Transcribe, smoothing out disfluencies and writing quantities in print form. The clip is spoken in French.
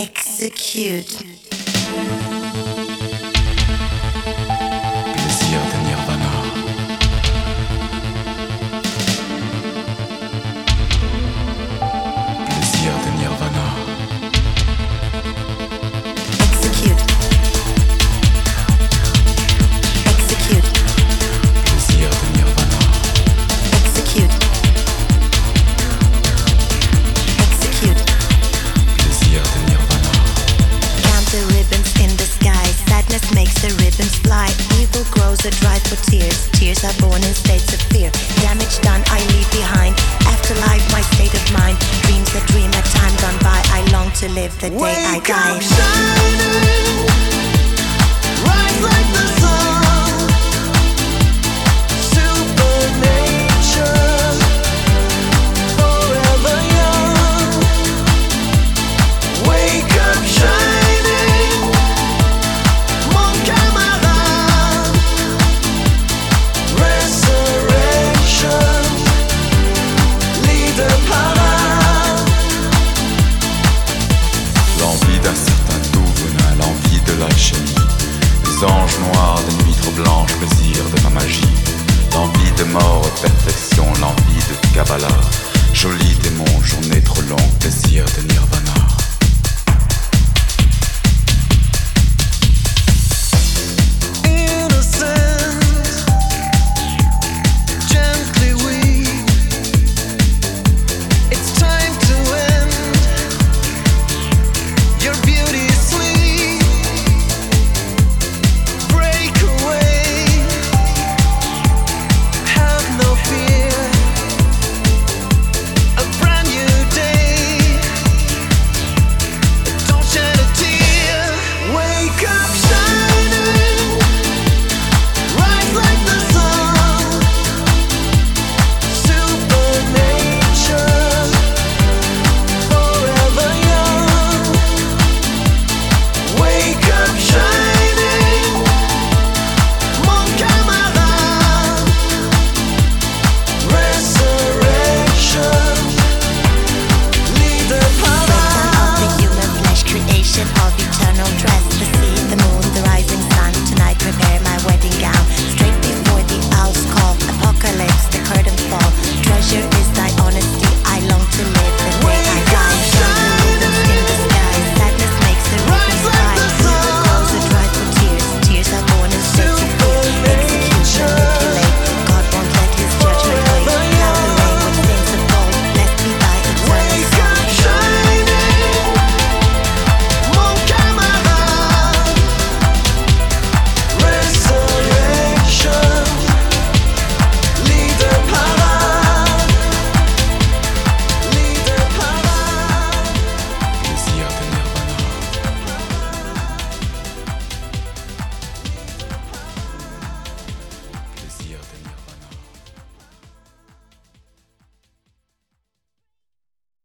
Execute. Plaisir de Nirvana. Plaisir de Nirvana. Execute. Execute. Plaisir de Nirvana. Execute. Execute. Plaisir de Nirvana. Count the ribbons in the sky. Sadness makes the ribbons fly. Evil grows a drive for tears. Tears are born in states of fear. Damage done, I leave behind. Afterlife, my state of mind. Dreams that dream at time gone by. I long to live the day I die. Wake up shining, rise like the sun. Supernature, forever young. Wake up shining, mon camarade. Resurrection, leader parade. L'envie d'un certain tout venin, l'envie de l'alchimie. Les anges noirs de nuit trop blanche, plaisir de ma magie. L'envie de mort, perfection, l'envie de Kabbalah. Joli démon, journée trop longue, plaisir de Nirvana.